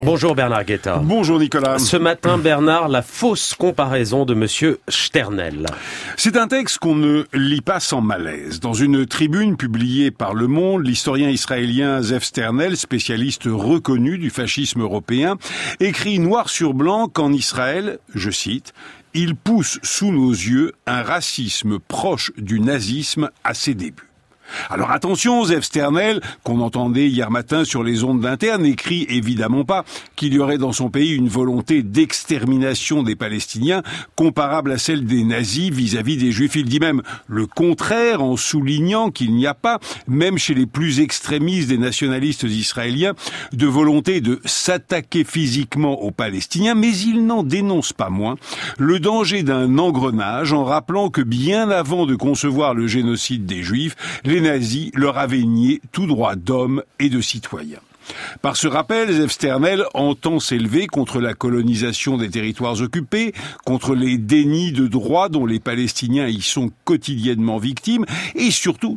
Bonjour Bernard Guetta. Bonjour Nicolas. Ce matin, Bernard, la fausse comparaison de monsieur Sternel. C'est un texte qu'on ne lit pas sans malaise. Dans une tribune publiée par Le Monde, l'historien israélien Zev Sternel, spécialiste reconnu du fascisme européen, écrit noir sur blanc qu'en Israël, je cite, « il pousse sous nos yeux un racisme proche du nazisme à ses débuts ». Alors attention, Zev Sternel, qu'on entendait hier matin sur les ondes d'Inter, n'écrit évidemment pas qu'il y aurait dans son pays une volonté d'extermination des Palestiniens comparable à celle des nazis vis-à-vis des Juifs. Il dit même le contraire en soulignant qu'il n'y a pas, même chez les plus extrémistes des nationalistes israéliens, de volonté de s'attaquer physiquement aux Palestiniens, mais il n'en dénonce pas moins le danger d'un engrenage en rappelant que bien avant de concevoir le génocide des Juifs, les nazis leur avaient nié tout droit d'homme et de citoyen. Par ce rappel, Zev Sternel entend s'élever contre la colonisation des territoires occupés, contre les dénis de droits dont les Palestiniens y sont quotidiennement victimes, et surtout,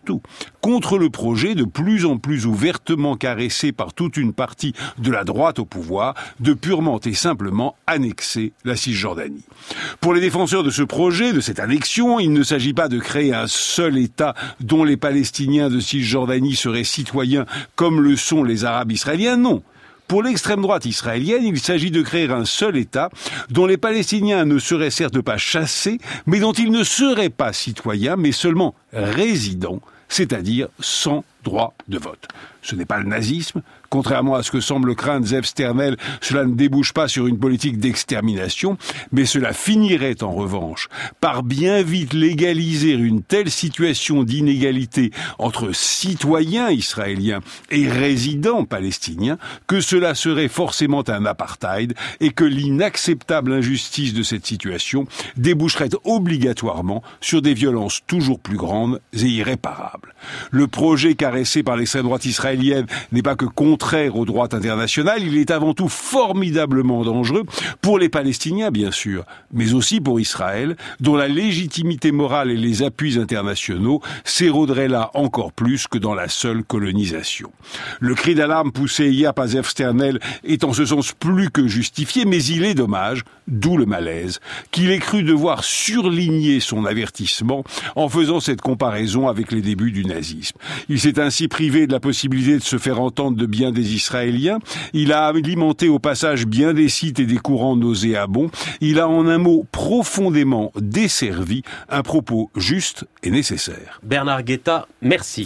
contre le projet de plus en plus ouvertement caressé par toute une partie de la droite au pouvoir, de purement et simplement annexer la Cisjordanie. Pour les défenseurs de ce projet, de cette annexion, il ne s'agit pas de créer un seul État dont les Palestiniens de Cisjordanie seraient citoyens comme le sont les Arabes israéliens, non. Pour l'extrême droite israélienne, il s'agit de créer un seul État dont les Palestiniens ne seraient certes pas chassés, mais dont ils ne seraient pas citoyens, mais seulement résidents, c'est-à-dire sans droit de vote. Ce n'est pas le nazisme. Contrairement à ce que semble craindre Zev Sternel, cela ne débouche pas sur une politique d'extermination, mais cela finirait en revanche par bien vite légaliser une telle situation d'inégalité entre citoyens israéliens et résidents palestiniens que cela serait forcément un apartheid et que l'inacceptable injustice de cette situation déboucherait obligatoirement sur des violences toujours plus grandes et irréparables. Le projet caressé par l'extrême droite israélienne n'est pas que contraire au droit international, il est avant tout formidablement dangereux pour les Palestiniens, bien sûr, mais aussi pour Israël, dont la légitimité morale et les appuis internationaux s'éroderaient là encore plus que dans la seule colonisation. Le cri d'alarme poussé hier par Zev Sternel est en ce sens plus que justifié, mais il est dommage, d'où le malaise, qu'il ait cru devoir surligner son avertissement en faisant cette comparaison avec les débuts du nazisme. Il s'est ainsi privé de la possibilité de se faire entendre de bien des Israéliens. Il a alimenté au passage bien des sites et des courants nauséabonds. Il a en un mot profondément desservi un propos juste et nécessaire. Bernard Guetta, merci.